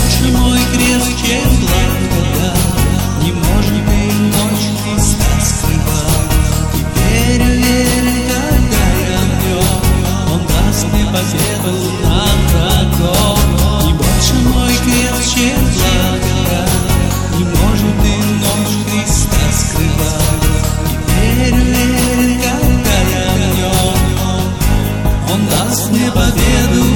больше мой крест, чем благодать, не может и ночь Христа скрывать. Теперь уверен, когда я в нем, Он даст мне победу над врагом. Не больше мой крест, чем благодать, не может и ночь Христа скрывать. Теперь уверен, когда я в нем, Он даст мне победу.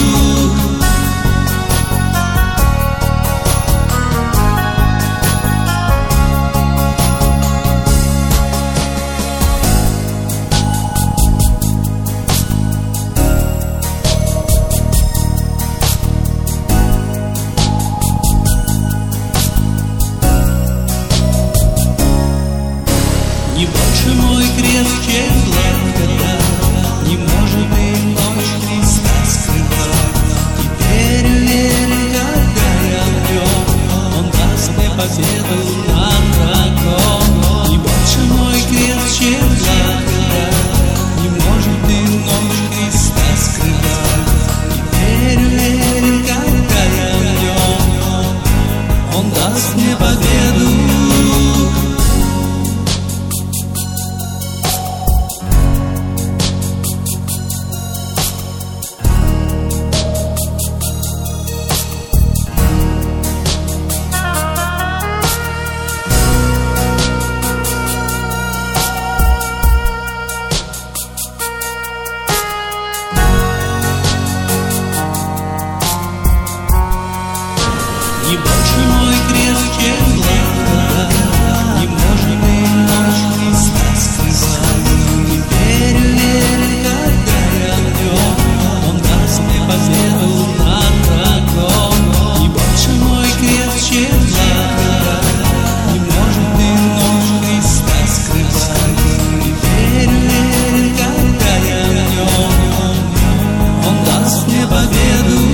Не больше мой крест, чем благодать, не может и ночь Христа скрывать. Теперь уверен, когда я в нем, Он даст мне победу над врагом. Не больше мой крест, чем благодать, не может и ночь Христа скрывать. Теперь уверен, когда я в нем, Он даст мне победу. Не больше мой крест, чем благодать, не может и ночь Христа скрывать. Теперь уверен, когда я в нем, Он даст мне победу над врагом. Не больше мой крест, чем благодать, не может и ночь Христа скрывать. Теперь уверен, когда я в нем, Он даст мне победу.